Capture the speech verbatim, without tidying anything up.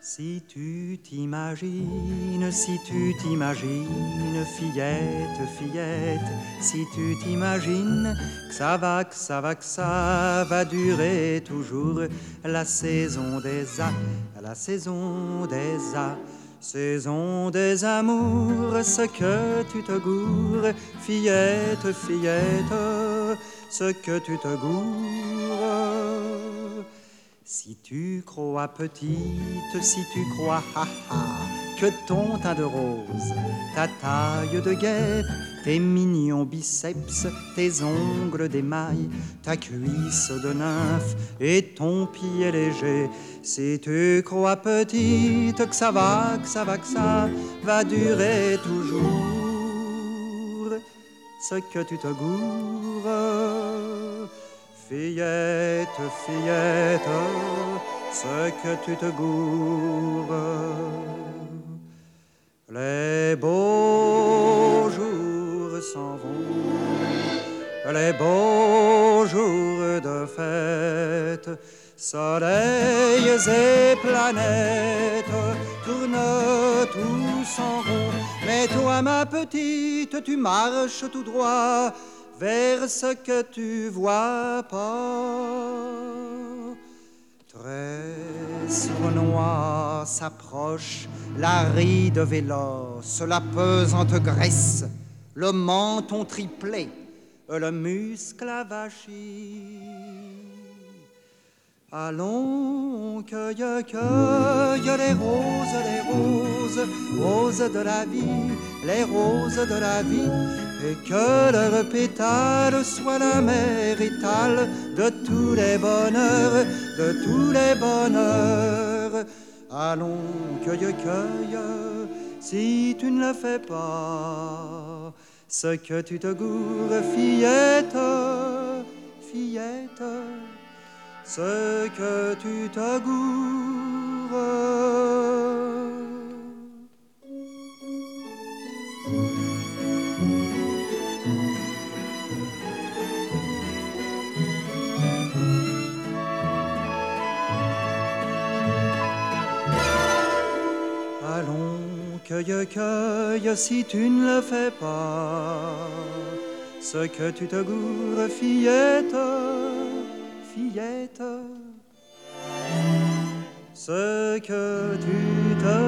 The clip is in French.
Si tu t'imagines, si tu t'imagines, fillette, fillette, si tu t'imagines que ça va, que ça va, que ça va durer toujours, la saison des A, la saison des A, saison des amours, ce que tu te gourres, fillette, fillette, ce que tu te gourres. Si tu crois petite, si tu crois ha ha, que ton teint de rose, ta taille de guêpe, tes mignons biceps, tes ongles d'émail, ta cuisse de nymphe et ton pied léger, si tu crois petite que ça va, que ça va, que ça va durer toujours, ce que tu te gourres. Fillette, fillette, ce que tu te gourres. Les beaux jours s'en vont, les beaux jours de fête, soleils et planètes tournent tous en rond. Mais toi, ma petite, tu marches tout droit vers ce que tu vois pas. Très sournois s'approche la ride véloce, la pesante graisse, le menton triplé, le muscle avachi. Allons, cueille, cueille les roses, les roses, roses de la vie, les roses de la vie, et que leurs pétales soient la mer étale de tous les bonheurs, de tous les bonheurs. Allons, cueille, cueille, si tu ne le fais pas, ce que tu te gourres, fillette, fillette, ce que tu te gourres. Allons, cueille, cueille, si tu ne le fais pas, ce que tu te gourres, fillette, fillette, ce que tu te